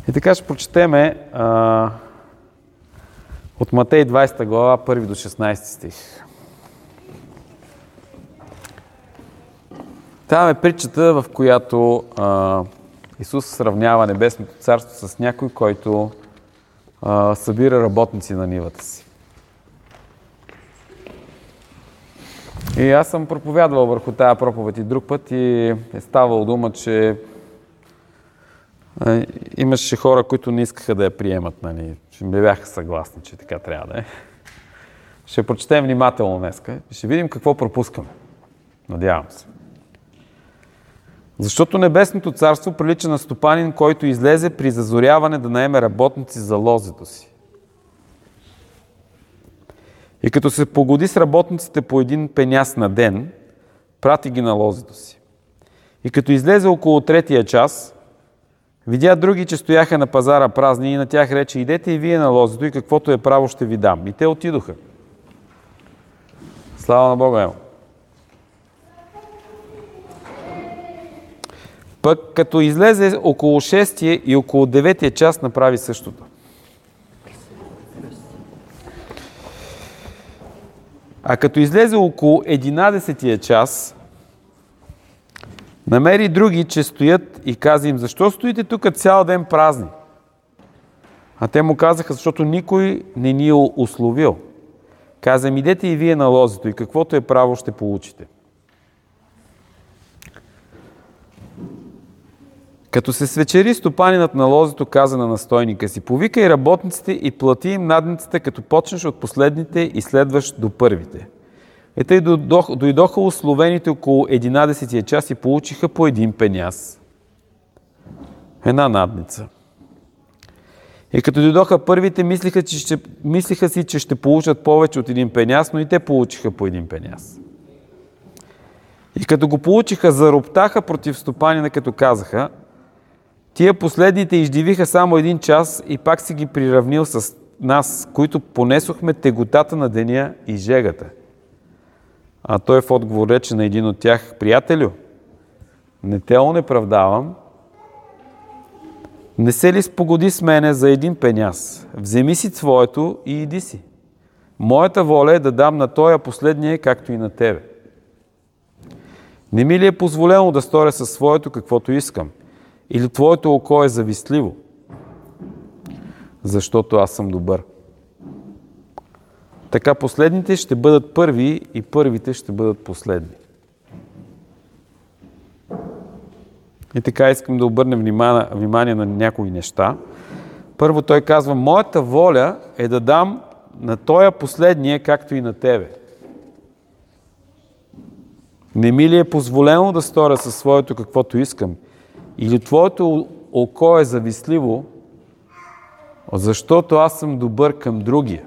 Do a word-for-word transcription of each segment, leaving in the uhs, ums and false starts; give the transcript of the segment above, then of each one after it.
И така ще прочетеме а, от Матей двадесета глава, първи до шестнадесети стих. Там е притчата, в която а, Исус сравнява небесното царство с някой, който а, събира работници на нивата си. И аз съм проповядвал върху тая проповед и друг път и е ставало дума, че а, имаше хора, които не искаха да я приемат, нали, че не бяха съгласни, че така трябва да е. Ще прочетем внимателно днеска и ще видим какво пропускаме. Надявам се. Защото небесното царство прилича на стопанин, който излезе при зазоряване да наеме работници за лозето си. И като се погоди с работниците по един пеняс на ден, прати ги на лозето си. И като излезе около третия час, видя други, че стояха на пазара празни и на тях рече: идете и вие на лозето и каквото е право ще ви дам. И те отидоха. Слава на Бога! Емо. Пък като излезе около шестия и около деветия час, направи същото. А като излезе около единадесетия час, намери други, че стоят и каза им: защо стоите тук цял ден празни? А те му казаха: защото никой не ни е условил. Каза им: идете и вие на лозето и каквото е право ще получите. Като се свечери, стопанинът на лозето каза на настойника си: повикай работниците и плати им надницата, като почнеш от последните и следваш до първите. И тъй дойдоха условените около единадесетия час и получиха по един пеняс. Една надница. И като дойдоха първите, мислиха, че ще, мислиха си, че ще получат повече от един пеняс, но и те получиха по един пеняс. И като го получиха, зароптаха против стопанина, като казаха: тия последните издивиха само един час и пак си ги приравнил с нас, които понесохме теготата на деня и жегата. А той в отговор рече на един от тях: приятелю, не те онеправдавам, не се ли спогоди с мене за един пеняс? Вземи си своето и иди си. Моята воля е да дам на тоя последния, както и на тебе. Не ми ли е позволено да сторя със своето каквото искам? Или твоето око е завистливо? Защото аз съм добър. Така последните ще бъдат първи и първите ще бъдат последни. И така искам да обърнем внимание, внимание на някои неща. Първо той казва: моята воля е да дам на тоя последния, както и на тебе. Не ми ли е позволено да сторя със своето каквото искам? Или твоето око е завистливо, защото аз съм добър към другия?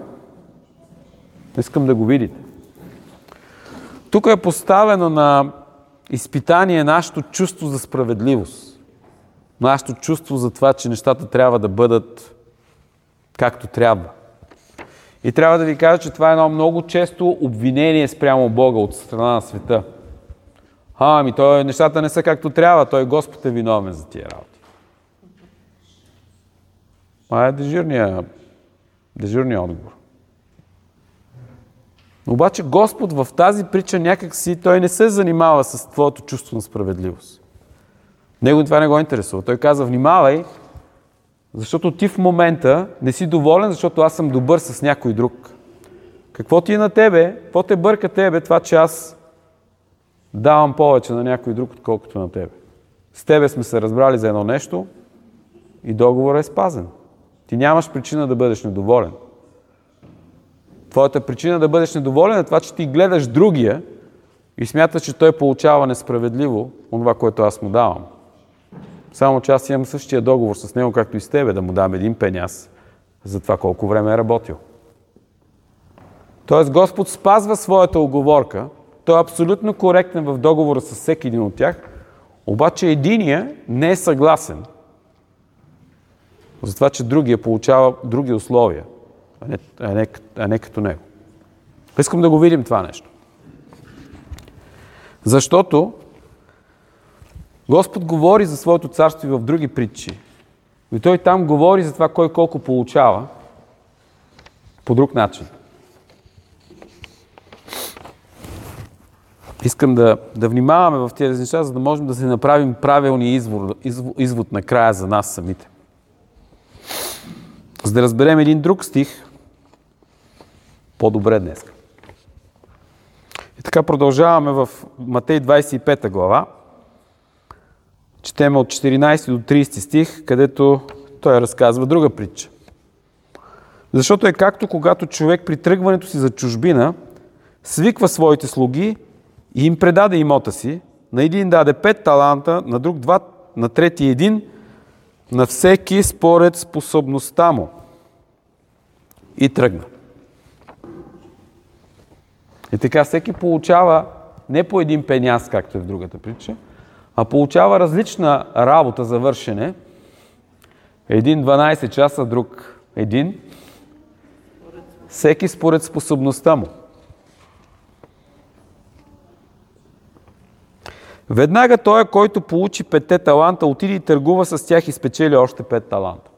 Искам да го видите. Тук е поставено на изпитание нашето чувство за справедливост. Нашето чувство за това, че нещата трябва да бъдат както трябва. И трябва да ви кажа, че това е едно много често обвинение спрямо Бога от страна на света. А, ами той, нещата не са както трябва, той Господ е виновен за тия работи. Това е дежурния, дежурния отговор. Обаче Господ в тази притча някак си, той не се занимава с твоето чувство на справедливост. Него това не го интересува. Той каза: внимавай, защото ти в момента не си доволен, защото аз съм добър с някой друг. Какво ти е на тебе, какво те бърка тебе, това, че аз давам повече на някой друг, отколкото на тебе. С тебе сме се разбрали за едно нещо и договорът е спазен. Ти нямаш причина да бъдеш недоволен. Твоята причина да бъдеш недоволен е това, че ти гледаш другия и смяташ, че той получава несправедливо това, което аз му давам. Само че аз имам същия договор с него, както и с тебе, да му дам един пеняс за това колко време е работил. Тоест Господ спазва своята уговорка, той е абсолютно коректен в договора с всеки един от тях, обаче единия не е съгласен за това, че другия получава други условия, а не, а не, а не като него. Искам да го видим това нещо. Защото Господ говори за своето царство и в други притчи. И той там говори за това кой колко получава по друг начин. Искам да, да внимаваме в тези неща, за да можем да се направим правилния извод, извод, извод накрая за нас самите. За да разберем един друг стих по-добре днес. И така продължаваме в Матей двадесет и пета глава. Четеме от четиринадесети до тридесети стих, където той разказва друга притча. Защото е както когато човек при тръгването си за чужбина свиква своите слуги и им предаде имота си, на един даде пет таланта, на друг два, на трети един, на всеки според способността му. И тръгна. И така всеки получава не по един пеняс, както е в другата притча, а получава различна работа за вършене. Един дванадесет часа, друг един. Всеки според способността му. Веднага той, който получи петте таланта, отиде и търгува с тях и спечели още пет таланта.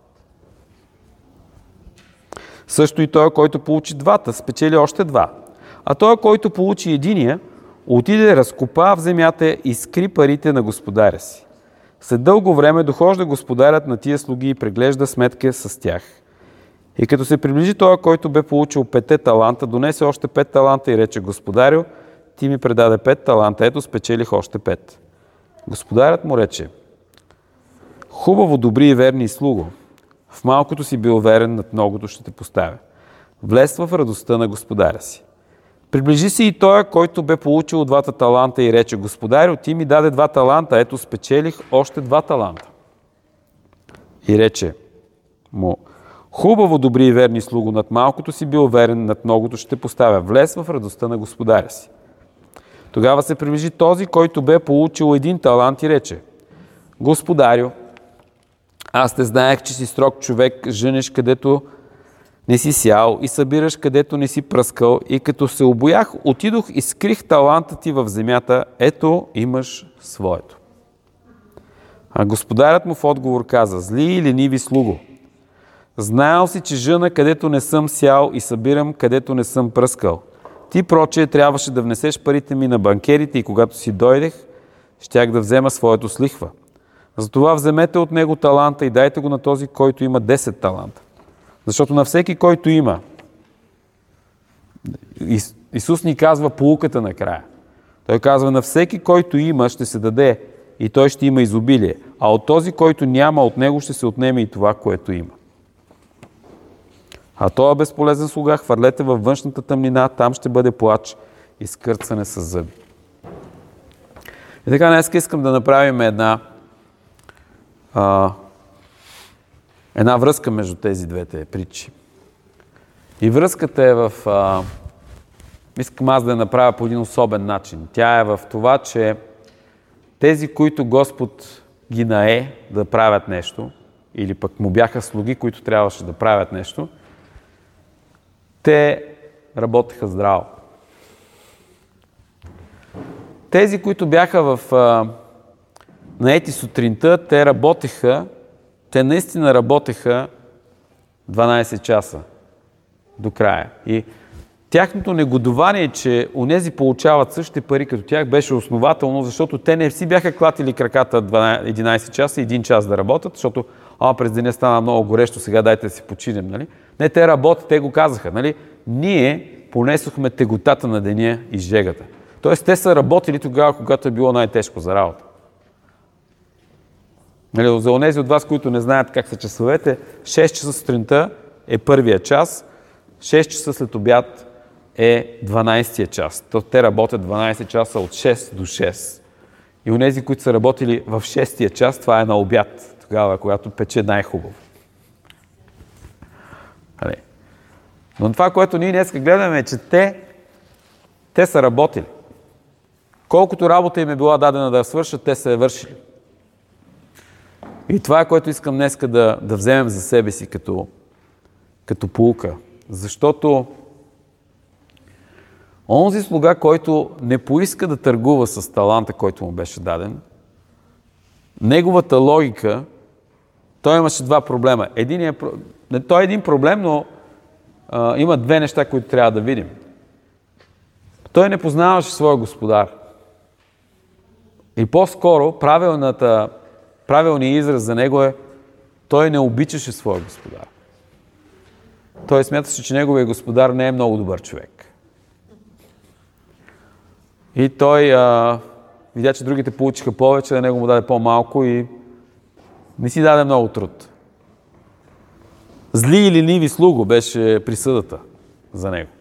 Също и той, който получи двата, спечели още два. А той, който получи единия, отиде, разкопа в земята и скри парите на господаря си. След дълго време дохожда господарят на тия слуги и преглежда сметка с тях. И като се приближи той, който бе получил петте таланта, донесе още пет таланта и рече: Господарю, ти ми предаде пет таланта, ето спечелих още пет. Господарят му рече: Хубаво, добри и верни слуго. В малкото си бил верен, над многото ще те поставя. Влез в радостта на господаря си. Приближи се и той, който бе получил двата таланта и рече: Господарю, ти ми даде два таланта, ето спечелих още два таланта. И рече му: Хубаво, добри и верни слуго, над малкото си бил верен, над многото ще те поставя. Влез в радостта на господаря си. Тогава се приближи този, който бе получил един талант и рече: Господарю, аз те знаех, че си строг човек, жънеш където не си сял и събираш където не си пръскал, и като се обоях, отидох и скрих таланта ти в земята, ето имаш своето. А господарят му в отговор каза: Зли и лениви слуго, знаел си, че жъна където не съм сял и събирам където не съм пръскал. Ти, прочее, трябваше да внесеш парите ми на банкерите и когато си дойдех, щях да взема своето с лихва. Затова вземете от него таланта и дайте го на този, който има десет таланта. Защото на всеки, който има, Исус ни казва поуката накрая. Той казва: на всеки, който има, ще се даде и той ще има изобилие, а от този, който няма, от него ще се отнеме и това, което има. А този безполезен слуга хвърлете във външната тъмнина, там ще бъде плач и скърцане с зъби. И така, днес искам да направим една, а, една връзка между тези двете притчи. И връзката е в... А, искам аз да я направя по един особен начин. Тя е в това, че тези, които Господ ги нае да правят нещо, или пък му бяха слуги, които трябваше да правят нещо, те работеха здраво. Тези, които бяха в а, наети сутринта, те работеха, те наистина работеха дванадесет часа до края. И тяхното негодование, че онези получават същите пари като тях, беше основателно, защото те не си бяха клатили краката единадесет часа и един час да работят, защото а, през деня стана много горещо, сега дайте да си починем. Нали? Не, те работят, те го казаха. Нали? Ние понесохме теготата на деня и жегата. Тоест, те са работили тогава, когато е било най-тежко за работа. Нали, за онези от вас, които не знаят как са часовете, шест часа сутринта е първия час, шест часа след обяд е дванадесетия час. То те работят дванадесет часа от шест до шест. И онези, които са работили в шестия час, това е на обяд, тогава, когато пече най-хубаво. Нали. Но това, което ние днес гледаме, е, че те, те са работили. Колкото работа им е била дадена да свършат, те са я вършили. И това е, което искам днес да, да вземем за себе си като, като поука. Защото онзи слуга, който не поиска да търгува с таланта, който му беше даден, неговата логика Той имаше два проблема. Единият, той е един проблем, но а, има две неща, които трябва да видим. Той не познаваше своя господар. И по-скоро правилната, правилният израз за него е: той не обичаше своя господар. Той смяташе, че неговия господар не е много добър човек. И той а, видя, че другите получиха повече, а него му даде по-малко и не си даде много труд. Зли и лениви слуго беше присъдата за него.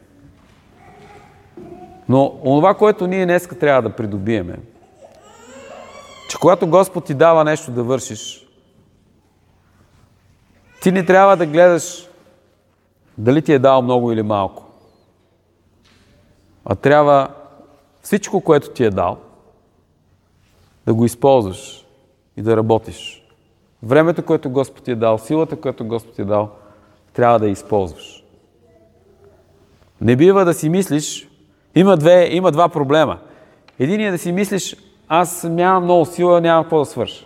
Но онова, което ние днеска трябва да придобиеме, че когато Господ ти дава нещо да вършиш, ти не трябва да гледаш дали ти е дал много или малко. А трябва всичко, което ти е дал, да го използваш и да работиш. Времето, което Господ ти е дал, силата, която Господ ти е дал, трябва да я използваш. Не бива да си мислиш, има, две, има два проблема. Единият е да си мислиш: аз нямам много сила, нямам какво да свърша.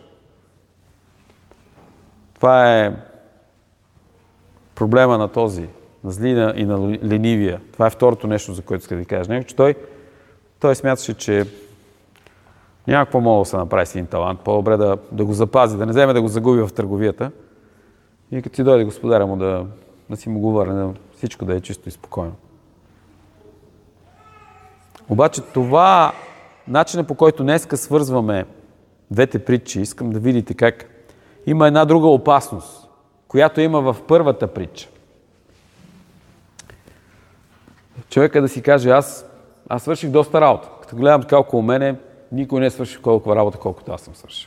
Това е проблема на този, на злина и на ленивия. Това е второто нещо, за което иска да ви кажа. Него, че той, той смяташе, че няма какво мога да се направи с един талант. По-добре да, да го запази, да не вземе да го загуби в търговията. И като си дойде господаря му да, да си му го върне, да, всичко да е чисто и спокойно. Обаче това, начинът, по който днеска свързваме двете притчи, искам да видите как има една друга опасност, която има в първата притча. Човека да си каже: аз, аз свърших доста работа. Като гледам така около мене, никой не е свършил колко работа, колкото аз съм свършил.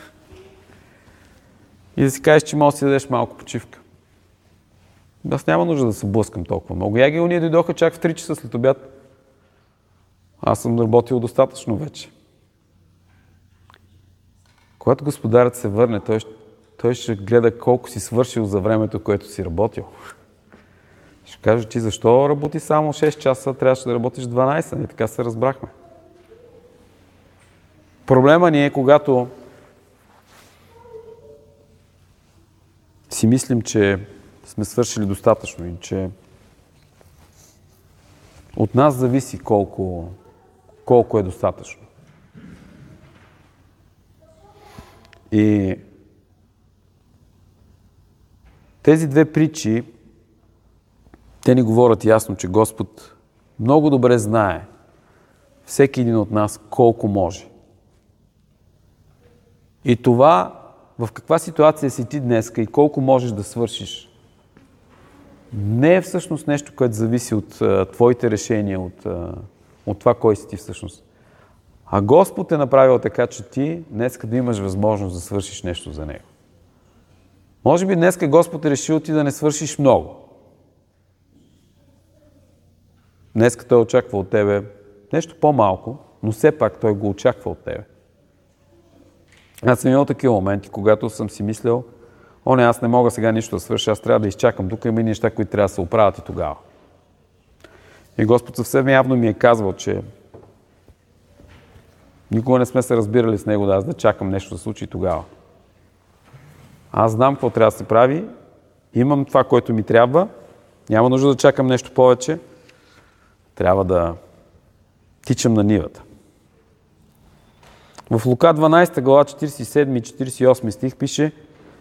И да си кажеш, че може да си дадеш малко почивка. Аз няма нужда да се блъскам толкова много. Яги уния дойдоха чак в три часа след обяд. Аз съм работил достатъчно вече. Когато господарът се върне, той, той ще гледа колко си свършил за времето, което си работил. Ще каже: ти защо работи само шест часа, трябваше да работиш дванайсет, и така се разбрахме. Проблема ни е, когато си мислим, че сме свършили достатъчно и че от нас зависи колко, колко е достатъчно. И тези две притчи, те ни говорят ясно, че Господ много добре знае всеки един от нас колко може. И това, в каква ситуация си ти днеска и колко можеш да свършиш, не е всъщност нещо, което зависи от а, твоите решения, от, а, от това кой си ти всъщност. А Господ е направил така, че ти днеска да имаш възможност да свършиш нещо за Него. Може би днеска Господ е решил ти да не свършиш много. Днеска Той очаква от тебе нещо по-малко, но все пак Той го очаква от тебе. Аз съм имал такива моменти, когато съм си мислял: о, не, аз не мога сега нищо да свърша, аз трябва да изчакам. Тук има и неща, които трябва да се оправят и тогава. И Господ съвсем явно ми е казвал, че никога не сме се разбирали с Него, да аз да чакам нещо да случи и тогава. Аз знам какво трябва да се прави, имам това, което ми трябва, няма нужда да чакам нещо повече, трябва да тичам на нивата. В Лука дванайсета глава, четирийсет и седми и четирийсет и осми стих пише: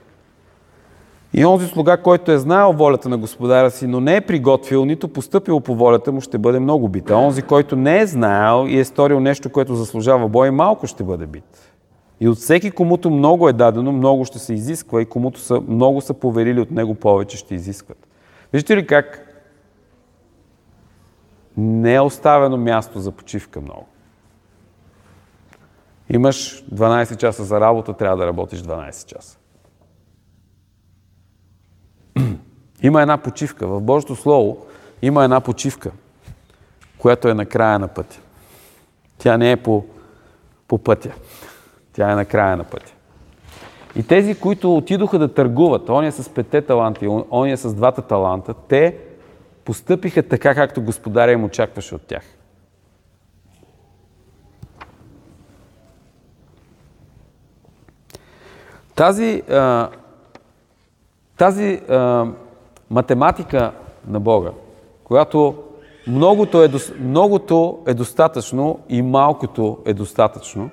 и онзи слуга, който е знаел волята на господаря си, но не е приготвил, нито постъпил по волята му, ще бъде много бит. А онзи, който не е знаел и е сторил нещо, което заслужава бой, малко ще бъде бит. И от всеки, комуто много е дадено, много ще се изисква, и комуто са, много са поверили от него, повече ще изискват. Виждате ли как не е оставено място за почивка много? Имаш дванайсет часа за работа, трябва да работиш дванайсет часа. Има една почивка. В Божието Слово има една почивка, която е на края на пътя. Тя не е по, по пътя. Тя е на края на пътя. И тези, които отидоха да търгуват, ония с петте таланти, ония с двата таланта, те постъпиха така, както господаря им очакваше от тях. Тази, а, Тази а, математика на Бога, която многото е, многото е достатъчно и малкото е достатъчно,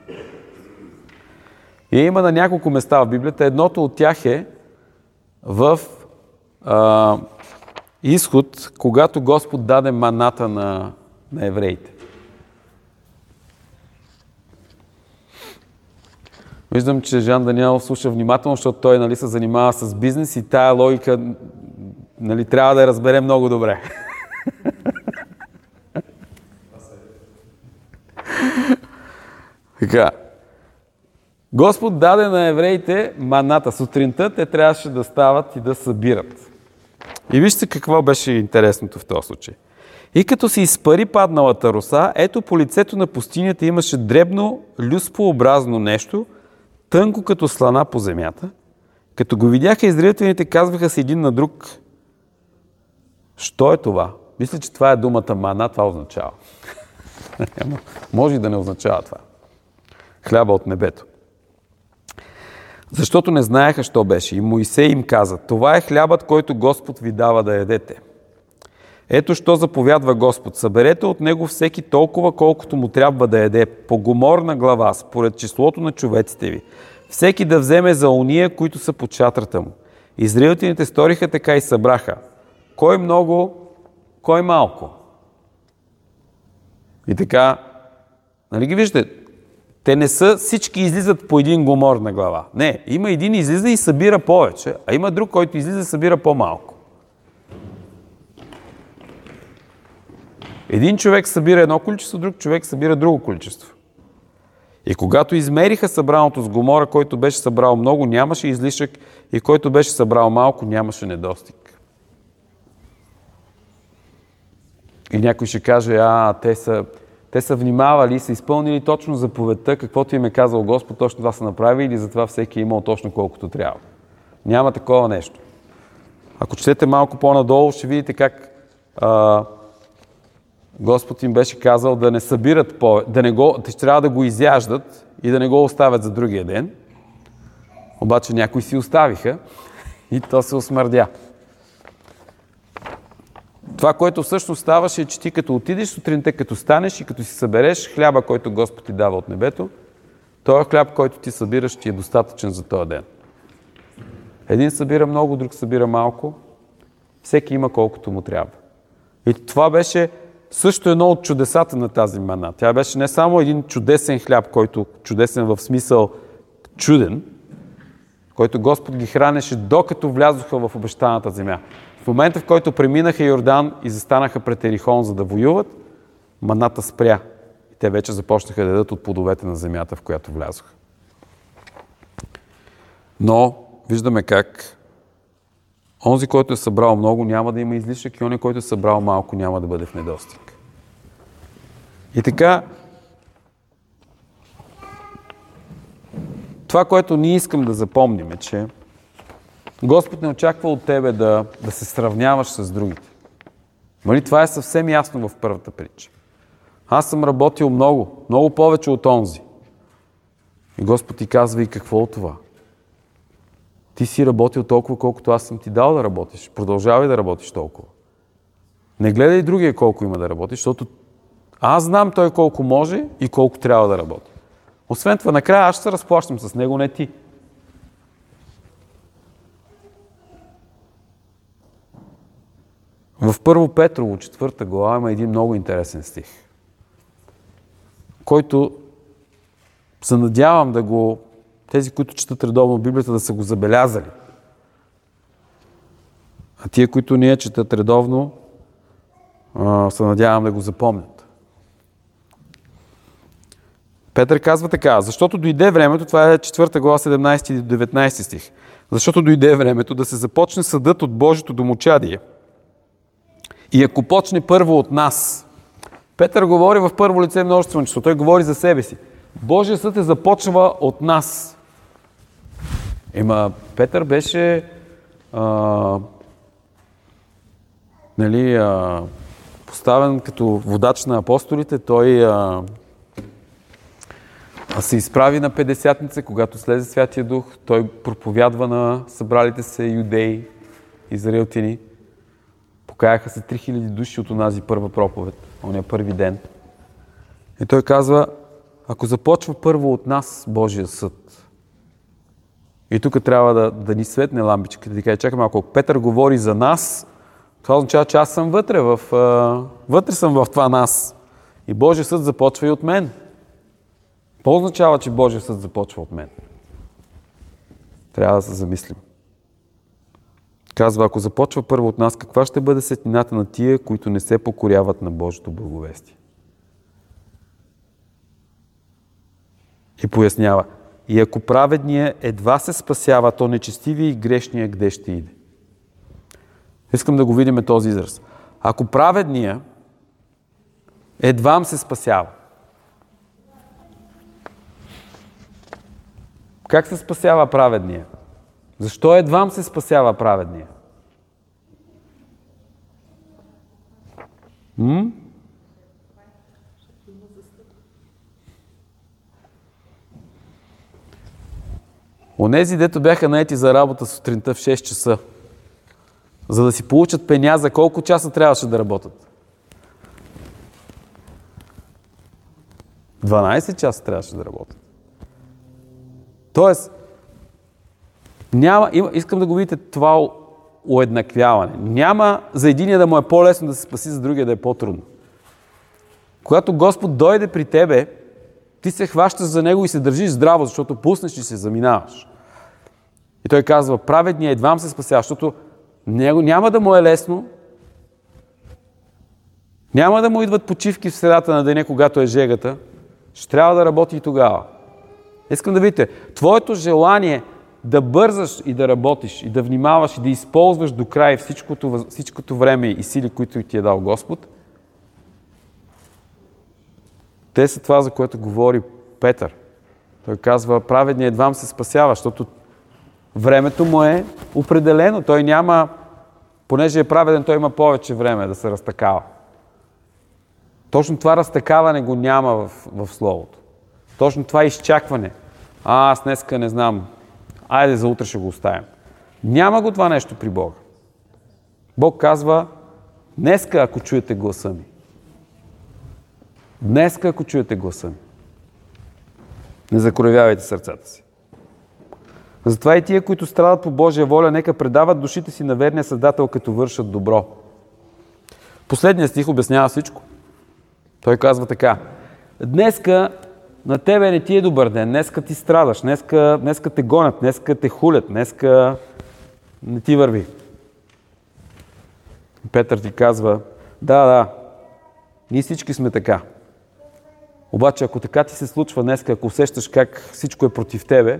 и има на няколко места в Библията. Едното от тях е в а, Изход, когато Господ даде маната на, на евреите. Виждам, че Жан Даниел слуша внимателно, защото той, нали, се занимава с бизнес и тая логика, нали, трябва да я разбере много добре. Така. Господ даде на евреите маната. Сутринта те трябваше да стават и да събират. И вижте какво беше интересното в този случай. И като се изпари падналата роса, ето по лицето на пустинята имаше дребно, люспообразно нещо, тънко като слана по земята. Като го видяха, израелтяните казваха се един на друг: що е това? Мисля, че това е думата мана, това означава. Може и да не означава това. Хляба от небето. Защото не знаеха, що беше. И Моисей им каза: това е хлябът, който Господ ви дава да ядете. Ето що заповядва Господ: съберете от него всеки толкова, колкото му трябва да яде, по гоморна глава, според числото на човеците ви. Всеки да вземе за ония, които са под шатрата му. Израелтяните сториха така и събраха. Кой много, кой малко. И така, нали ги виждате? Те не са, всички излизат по един гомор на глава. Не, има един излиза и събира повече, а има друг, който излиза и събира по-малко. Един човек събира едно количество, друг човек събира друго количество. И когато измериха събраното с гомора, който беше събрал много, нямаше излишък, и който беше събрал малко, нямаше недостиг. И някой ще каже: а, те са, те са внимавали, са изпълнили точно заповедта, каквото им е казал Господ, точно това са направили, и затова всеки е имал точно колкото трябва. Няма такова нещо. Ако четете малко по-надолу, ще видите как а, Господ им беше казал да не събират по... да не го... Те ще трябва да го изяждат и да не го оставят за другия ден. Обаче някои си оставиха и то се осмърдя. Това, което всъщност ставаше, е, че ти като отидеш сутринта, като станеш и като си събереш хляба, който Господ ти дава от небето, този хляб, който ти събираш, ти е достатъчен за този ден. Един събира много, друг събира малко. Всеки има колкото му трябва. И това беше също едно от чудесата на тази мана. Тя беше не само един чудесен хляб, който чудесен в смисъл чуден, който Господ ги хранеше докато влязоха в обещаната земя. В момента, в който преминаха Йордан и застанаха пред Ерихон, за да воюват, маната спря. И те вече започнаха да ядат от плодовете на земята, в която влязоха. Но виждаме как онзи, който е събрал много, няма да има излишък, и онзи, който е събрал малко, няма да бъде в недостиг. И така, това, което ние искам да запомним, е, че Господ не очаква от тебе да, да се сравняваш с другите. Нали, това е съвсем ясно в първата притча. Аз съм работил много, много повече от онзи. И Господ ти казва: и какво от това? Ти си работил толкова, колкото аз съм ти дал да работиш. Продължавай да работиш толкова. Не гледай другия колко има да работиш, защото аз знам той колко може и колко трябва да работи. Освен това, накрая аз ще се разплащам с него, не ти. В Първо Петрово, четвърта глава, има един много интересен стих, който се надявам да го, тези, които четат редовно Библията, да са го забелязали. А тия, които не я четат редовно, се надявам да го запомнят. Петър казва така: защото дойде времето, това е четвърта глава, седемнайсети и деветнайсети стих, защото дойде времето да се започне съдът от Божието домочадие. И ако почне първо от нас, Петър говори в първо лице множествено число, той говори за себе си. Божия съд е започва от нас. Ема Петър беше а, нали, а, поставен като водач на апостолите. Той а, а се изправи на Петдесятница, когато слезе Святия Дух. Той проповядва на събралите се юдеи. израелтини. Покаяха се три хиляди души от онази първа проповед, ония първи ден. И той казва, ако започва първо от нас Божия съд. И тук трябва да, да ни светне лампичка, да ти каже, чакай малко, ако Петър говори за нас, това означава, че аз съм вътре, в, вътре съм в това нас. И Божия съд започва и от мен. Какво означава, че Божия съд започва от мен? Трябва да се замислим. Казва, ако започва първо от нас, каква ще бъде светлината на тия, които не се покоряват на Божието благовестие? И пояснява, и ако праведният едва се спасява, то нечестивия и грешния къде ще иде? Искам да го видим този израз. Ако праведният едвам се спасява, как се спасява праведния? Защо едвам се спасява праведния? М? Онези, дето бяха наети за работа сутринта в шест часа, за да си получат пеня, за колко часа трябваше да работят? дванайсет часа трябваше да работят. Тоест, няма, искам да го видите това уеднаквяване. Няма за единия да му е по-лесно да се спаси, за другия да е по-трудно. Когато Господ дойде при тебе, ти се хващаш за Него и се държиш здраво, защото пуснеш и се заминаваш. И той казва, праведният едвам се спасява, защото него няма да му е лесно, няма да му идват почивки в средата на деня, когато е жегата, ще трябва да работи и тогава. Искам да видите, твоето желание да бързаш и да работиш, и да внимаваш, и да използваш до край всичкото, всичкото време и сили, които ти е дал Господ, те са това, за което говори Петър. Той казва, праведният едвам се спасява, защото времето му е определено. Той няма, понеже е праведен, той има повече време да се разтакава. Точно това разтакаване го няма в, в Словото. Точно това изчакване. А, аз днеска не знам. Айде, за утре ще го оставим. Няма го това нещо при Бога. Бог казва, днеска, ако чуете гласа ми. Днеска, ако чуете гласа ми. Не закоравявайте сърцата си. Затова и тия, които страдат по Божия воля, нека предават душите си на верния Създател, като вършат добро. Последният стих обяснява всичко. Той казва така. Днеска на тебе не ти е добър ден, днеска ти страдаш, днеска, днеска те гонят, днеска те хулят, днеска не ти върви. Петър ти казва, да, да, ние всички сме така. Обаче, ако така ти се случва днеска, ако усещаш как всичко е против тебе,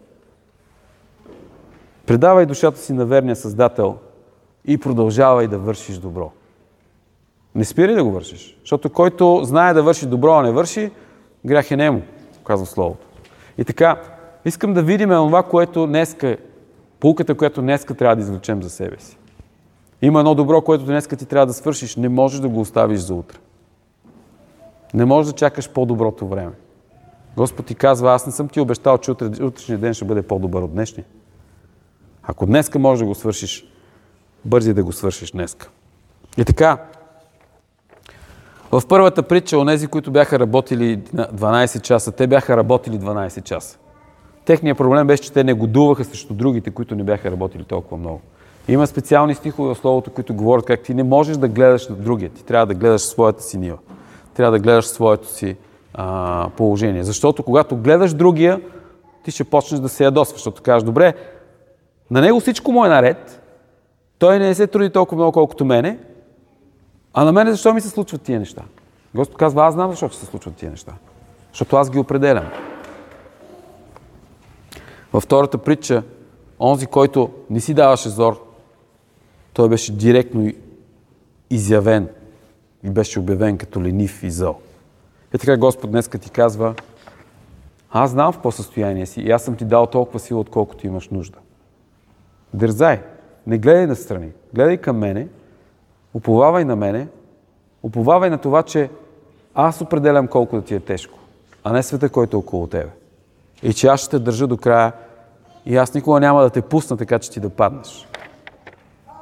предавай душата си на верния Създател и продължавай да вършиш добро. Не спирай да го вършиш, защото който знае да върши добро, а не върши, грях е нему, казва Словото. И така, искам да видим това, което днеска, поуката, която днеска трябва да извлечем за себе си. Има едно добро, което днеска ти трябва да свършиш, не можеш да го оставиш за утре. Не можеш да чакаш по-доброто време. Господ ти казва, аз не съм ти обещал, че утре, утрешния ден ще бъде по-добър от днешния. Ако днеска можеш да го свършиш, бързи да го свършиш днеска. И така, в първата притча, онези, които бяха работили дванайсет часа, те бяха работили дванайсет часа. Техният проблем беше, че те негодуваха срещу другите, които не бяха работили толкова много. Има специални стихове в Словото, които говорят как ти не можеш да гледаш на другия. Ти трябва да гледаш своята си нива. Трябва да гледаш своето си а, положение. Защото когато гледаш другия, ти ще почнеш да се ядосваш, защото кажеш, добре, на него всичко му е наред, той не се труди толкова много, колкото мене, а на мене защо ми се случват тия неща? Господ казва, аз знам защо се случват тия неща. Защото аз ги определям. Във втората притча, онзи, който не си даваше зор, той беше директно изявен и беше обявен като ленив и зъл. И така Господ днеска ти казва, аз знам в какво състояние си и аз съм ти дал толкова сила, отколкото имаш нужда. Дързай, не гледай настрани, гледай към мене, уповавай на мене, уповавай на това, че аз определям колко да ти е тежко, а не света, който е около тебе. И че аз ще те държа до края и аз никога няма да те пусна така, че ти да паднеш.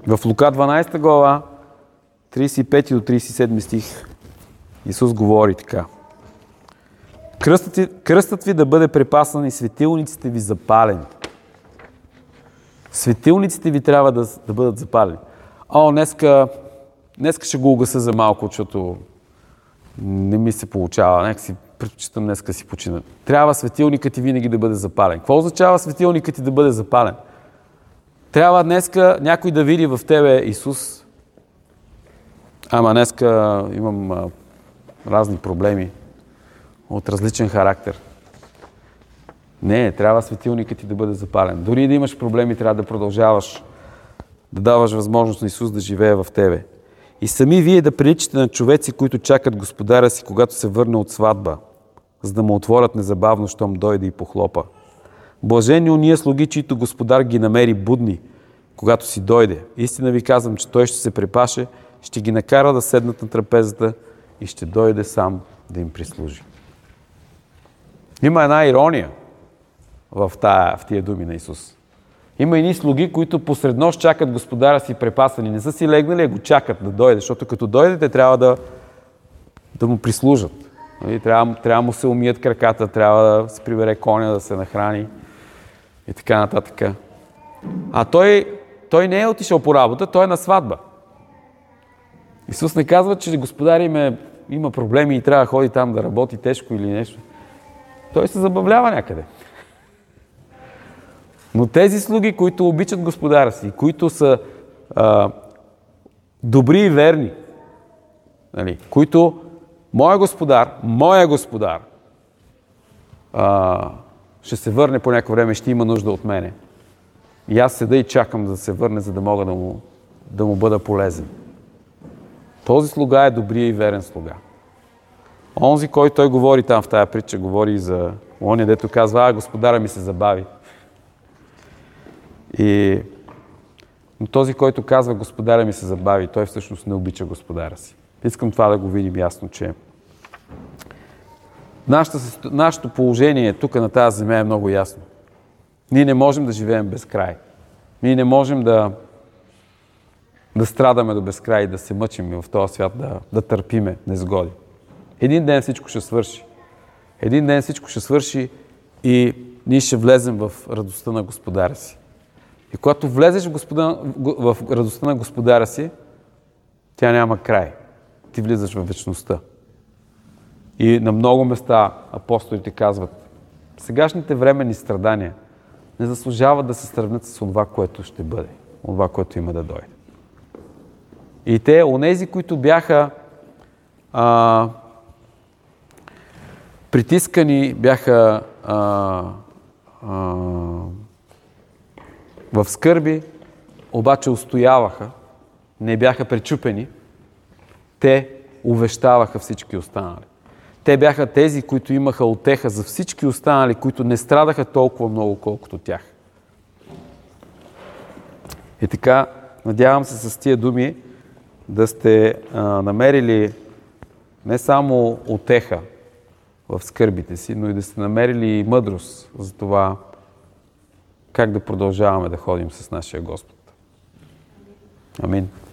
В Лука дванадесета глава, тридесет и пети до тридесет и седми стих, Исус говори така. Кръстът ви, кръстът ви да бъде препасан и светилниците ви запалени. Светилниците ви трябва да, да бъдат запалени. О, днеска, днеска ще го угаса за малко, защото не ми се получава. Нека си предпочитам днеска да си почина. Трябва светилникът ти винаги да бъде запален. Какво означава светилникът ти да бъде запален? Трябва днеска някой да види в тебе Исус. Ама днеска имам а, разни проблеми от различен характер. Не, трябва светилникът ти да бъде запален. Дори да имаш проблеми, трябва да продължаваш да даваш възможност на Исус да живее в тебе. И сами вие да приличате на човеци, които чакат господаря си, когато се върне от сватба, за да му отворят незабавно, щом дойде и похлопа. Блажени уния слуги, чието господар ги намери будни, когато си дойде. Истина ви казвам, че той ще се препаше, ще ги накара да седнат на трапезата и ще дойде сам да им прислужи. Има една ирония в, тая, в тия думи на Исус. Има едни слуги, които посред нощ чакат господаря си препасани. Не са си легнали, а го чакат да дойде, защото като дойде, те трябва да, да му прислужат. Трябва, трябва да му се умият краката, трябва да се прибере коня, да се нахрани и така нататък. А той, той не е отишъл по работа, той е на сватба. Исус не казва, че господар им е, има проблеми и трябва да ходи там да работи тежко или нещо. Той се забавлява някъде. Но тези слуги, които обичат господаря си, които са а, добри и верни, нали, които моя господар, моя господар а, ще се върне по някакво време, ще има нужда от мене. И аз седа и чакам да се върне, за да мога да му, да му бъда полезен. Този слуга е добрия и верен слуга. Онзи, който той говори там в тая притча, говори за оня, дето казва, а, господаря ми се забави. И но този, който казва, господаря ми се забави, той всъщност не обича господаря си. Искам това да го видим ясно, че нашата, нашето положение тук на тази земя е много ясно. Ние не можем да живеем без край. Ние не можем да, да страдаме до безкрай, да се мъчим в този свят, да, да търпиме незгоди. Един ден всичко ще свърши. Един ден всичко ще свърши и ние ще влезем в радостта на господаря си. И когато влезеш в, господа, в радостта на господаря си, тя няма край. Ти влизаш в вечността. И на много места апостолите казват, сегашните временни страдания не заслужават да се сравнят с това, което ще бъде, това, което има да дойде. И те, онези, които бяха а, притискани, бяха а, а, в скърби, обаче устояваха, не бяха пречупени, те увещаваха всички останали. Те бяха тези, които имаха утеха за всички останали, които не страдаха толкова много, колкото тях. И така, надявам се с тия думи да сте а, намерили не само утеха в скърбите си, но и да сте намерили и мъдрост за това как да продължаваме да ходим с нашия Господ. Амин.